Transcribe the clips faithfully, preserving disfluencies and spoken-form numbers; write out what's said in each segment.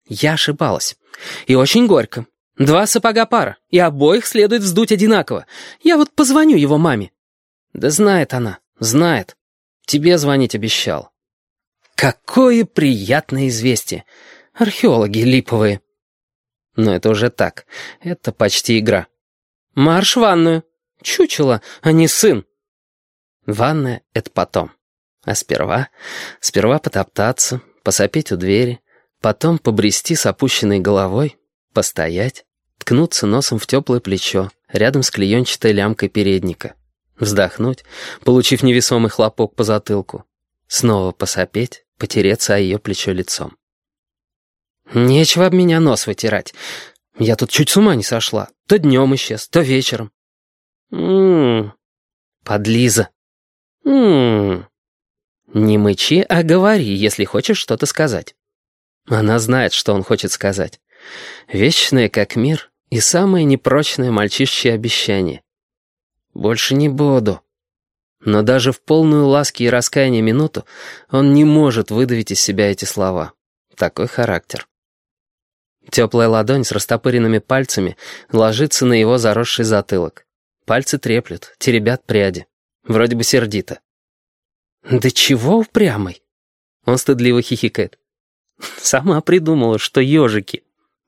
Я ошибалась. И очень горько. Два сапога пара, и обоих следует вздуть одинаково. Я вот позвоню его маме». «Да знает она, знает. Тебе звонить обещал». Какое приятное известие. Археологи липовые. Но это уже так. Это почти игра. Марш в ванную. Чучело, а не сын. Ванная — это потом. А сперва... Сперва потоптаться, посопеть у двери, потом побрести с опущенной головой, постоять, ткнуться носом в теплое плечо, рядом с клеенчатой лямкой передника, вздохнуть, получив невесомый хлопок по затылку, снова посопеть, потереться о ее плечо лицом. Нечего об меня нос вытирать. Я тут чуть с ума не сошла. То днем исчез, то вечером. Ммм, подлиза. Ммм. Не мычи, а говори, если хочешь что-то сказать. Она знает, что он хочет сказать. Вечное, как мир, и самое непрочное мальчишечье обещание. Больше не буду. Но даже в полную ласки и раскаяния минуту он не может выдавить из себя эти слова. Такой характер. Теплая ладонь с растопыренными пальцами ложится на его заросший затылок. Пальцы треплют, теребят пряди. Вроде бы сердито. «Да чего упрямый?» Он стыдливо хихикает. «Сама придумала, что ежики».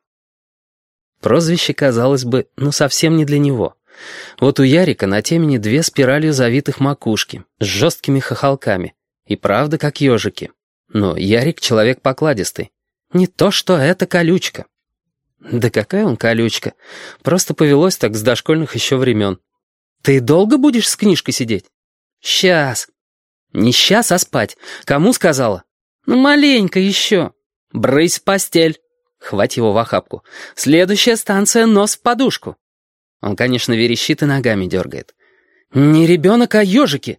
Прозвище, казалось бы, ну совсем не для него. Вот у Ярика на темени две спиралью завитых макушки с жесткими хохолками. И правда, как ежики. Но Ярик человек покладистый. Не то, что это колючка. Да какая он колючка? Просто повелось так с дошкольных еще времен. Ты долго будешь с книжкой сидеть? Сейчас. Не сейчас, а спать. Кому сказала? Ну, маленько еще. Брысь в постель. Хвать его в охапку. Следующая станция — нос в подушку. Он, конечно, верещит и ногами дергает. Не ребенок, а ежики.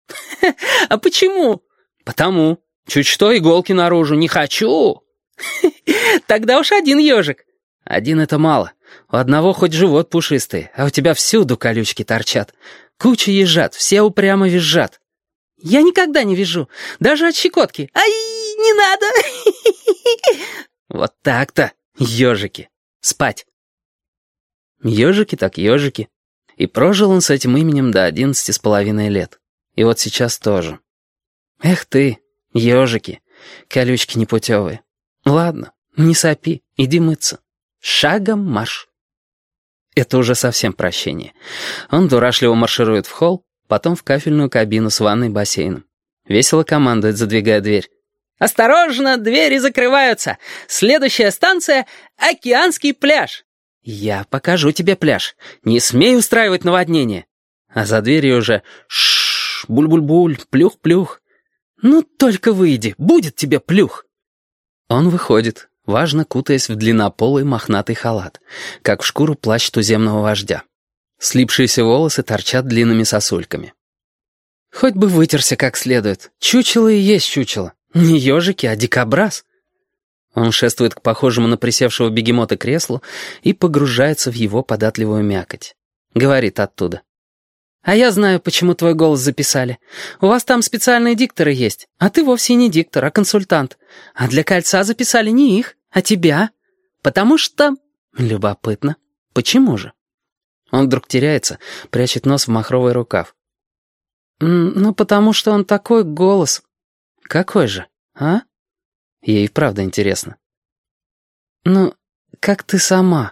А почему? Потому. Чуть что, иголки наружу. Не хочу. Тогда уж один ежик. Один — это мало. У одного хоть живот пушистый, а у тебя всюду колючки торчат. Куча ежат, все упрямо визжат. Я никогда не вижу, даже от щекотки. Ай, не надо. Вот так-то, ежики. Спать. Ежики так ежики. И прожил он с этим именем до одиннадцати с половиной лет. И вот сейчас тоже. Эх ты, ежики, колючки непутевые. Ладно, не сопи, иди мыться. Шагом марш. Это уже совсем прощение. Он дурашливо марширует в холл, потом в кафельную кабину с ванной и бассейном. Весело командует, задвигая дверь. «Осторожно, двери закрываются! Следующая станция — океанский пляж!» «Я покажу тебе пляж. Не смей устраивать наводнение!» А за дверью уже «Шшш, буль-буль-буль, плюх-плюх!» «Ну только выйди, будет тебе плюх!» Он выходит, важно кутаясь в длиннополый мохнатый халат, как в шкуру плащ туземного вождя. Слипшиеся волосы торчат длинными сосульками. Хоть бы вытерся как следует. Чучело и есть чучело. Не ежики, а дикобраз. Он шествует к похожему на присевшего бегемота креслу и погружается в его податливую мякоть. Говорит оттуда. «А я знаю, почему твой голос записали. У вас там специальные дикторы есть, а ты вовсе не диктор, а консультант. А для кольца записали не их, а тебя. Потому что...» Любопытно. Почему же? Он вдруг теряется, прячет нос в махровый рукав. «Ну, потому что он такой голос». «Какой же, а?» Ей правда интересно. «Ну, как ты сама?»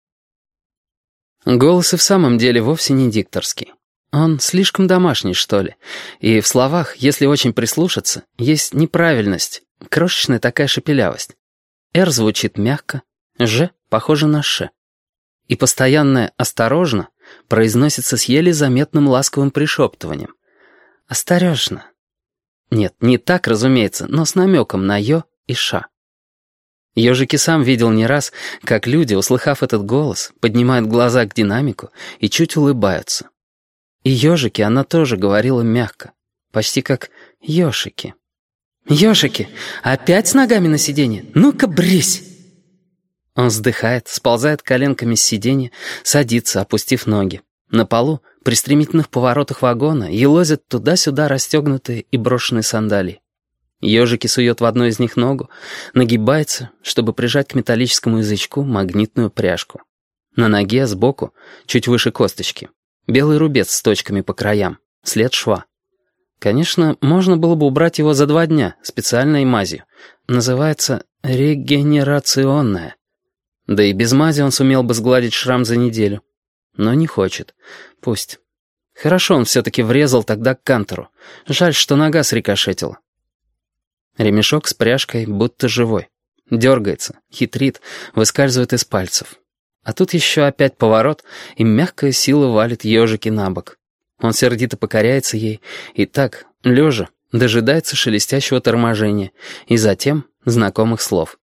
Голос и в самом деле вовсе не дикторский. Он слишком домашний, что ли. И в словах, если очень прислушаться, есть неправильность, крошечная такая шепелявость. «Р» звучит мягко, «Ж» похоже на «Ш». И постоянное «осторожно» произносится с еле заметным ласковым пришептыванием. «Осторожно». Нет, не так, разумеется, но с намеком на «ё» и «ша». Ёжики сам видел не раз, как люди, услыхав этот голос, поднимают глаза к динамику и чуть улыбаются. И ёжики она тоже говорила мягко, почти как ёшики. «Ёшики, опять с ногами на сиденье? Ну-ка, брысь!» Он вздыхает, сползает коленками с сиденья, садится, опустив ноги. На полу, при стремительных поворотах вагона, елозят туда-сюда расстегнутые и брошенные сандалии. Ежики сует в одну из них ногу, нагибается, чтобы прижать к металлическому язычку магнитную пряжку. На ноге сбоку, чуть выше косточки, белый рубец с точками по краям, след шва. Конечно, можно было бы убрать его за два дня специальной мазью. Называется регенерационная. Да и без мази он сумел бы сгладить шрам за неделю. Но не хочет. Пусть. Хорошо он все-таки врезал тогда к кантору. Жаль, что нога срикошетила. Ремешок с пряжкой будто живой. Дергается, хитрит, выскальзывает из пальцев. А тут еще опять поворот, и мягкая сила валит ежики на бок. Он сердито покоряется ей, и так, лежа, дожидается шелестящего торможения, и затем знакомых слов.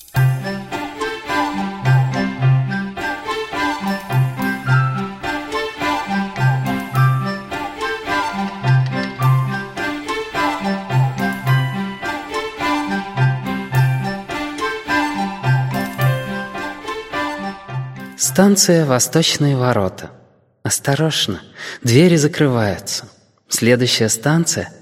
Станция «Восточные ворота». Осторожно, двери закрываются. Следующая станция